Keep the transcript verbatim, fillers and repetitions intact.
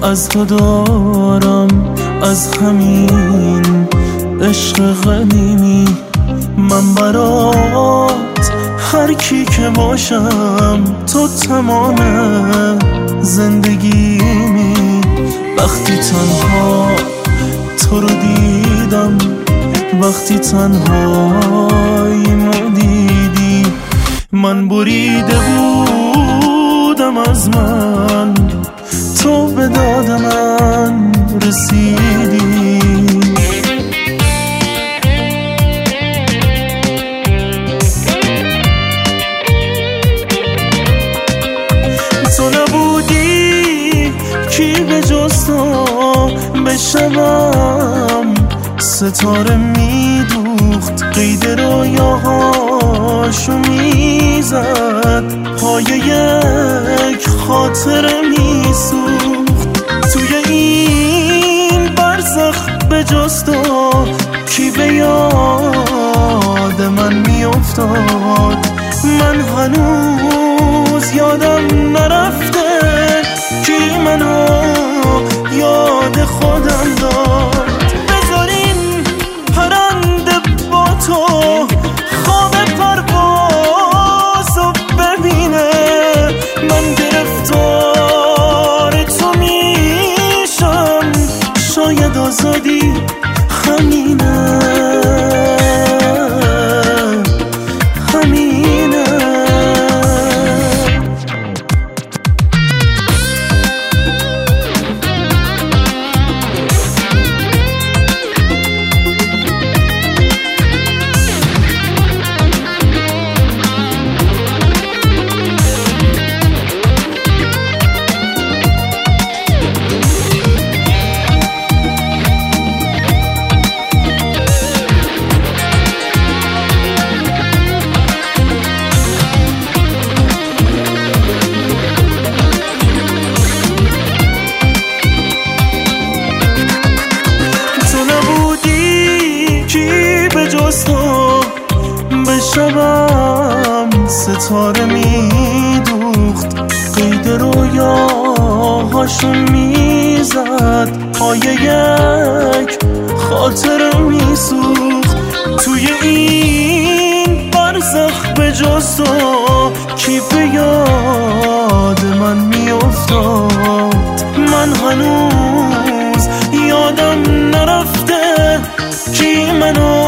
از تو دارم، از همین عشق قدیمی. من برات هر کی که باشم، تو تمام زندگیمی. وقتی تنها تو رو دیدم، وقتی تنهاییمو دیدی، من بریده بودم از من، تو به داد من رسیدی. تو نبودی کی به جز تو به شبم ستاره میدوخت، قید رویاهاشو میزد، پای یک خاطره میسوخت. توی این برزخ به جز تو کی به یاد من میافتاد؟ من هنوز یادم نرفته کی منو یاد خودم داد. بذارین پرنده با تو خواب پروازو ببینه، من گرفتار تو میشم، شاید آزادی همینه. به شبم ستاره میدوخت، قید رویاهاشو میزد، پای یک خاطره میسوخت. توی این برزخ به جز تو کی به یاد من میافتاد؟ من هنوز یادم نرفته کی منو